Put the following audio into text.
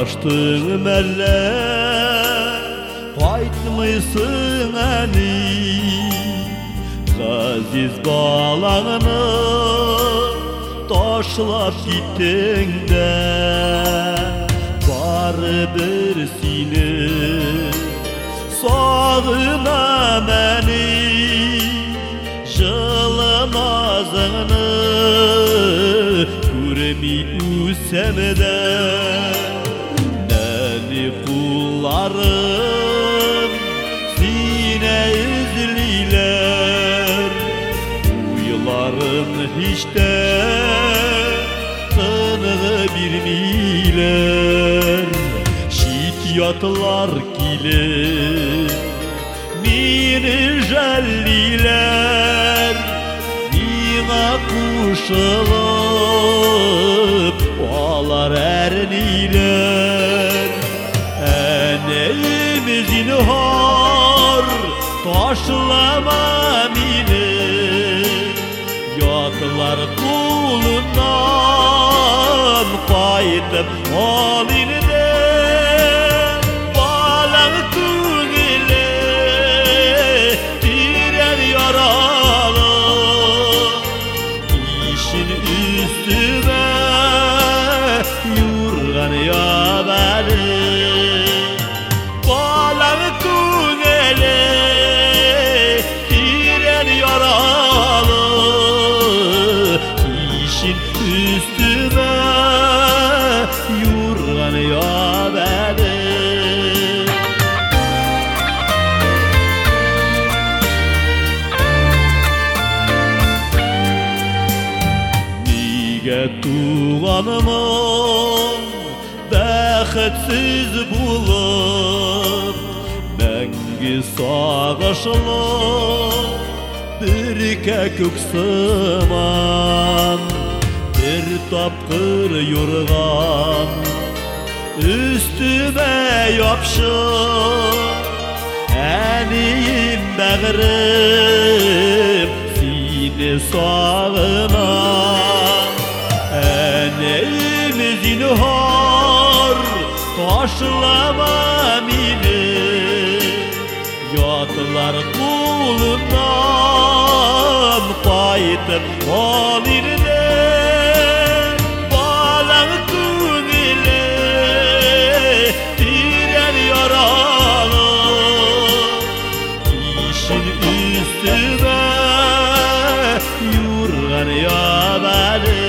Koştun melle Kaytmıysın eni Gaziz balağını Taşlap gittin de Baribir seni Sağına meni Жылы nazını Көрмей өсемді Нәли құларым Сine izliler Uyularım hiç de Tınığı bilmiler Şit yatlar gelir Mini jelliler Mine kuşılıp Olar erniler Eneyimizin har Taşlama mini Yatlar kulundan Kaytıp halinde Balan tügile Direr yaralı İşin üstüme Yurgan yabeli Balan tügile Direr yaralı İşin üstüme Yurgan yabeli Tuğanımın bəxtsiz bulub Məngi sağışılıb Birke köksüman Bir tapqır yurğan Üstüme yapşıb Əniyim bəğrim Seni sağınan Eneyimizin har Taşlama mini Yatlar kulundan Kaytıp halinde Balan tügile Direr yaralı İşin üstüme Yurgan yabeli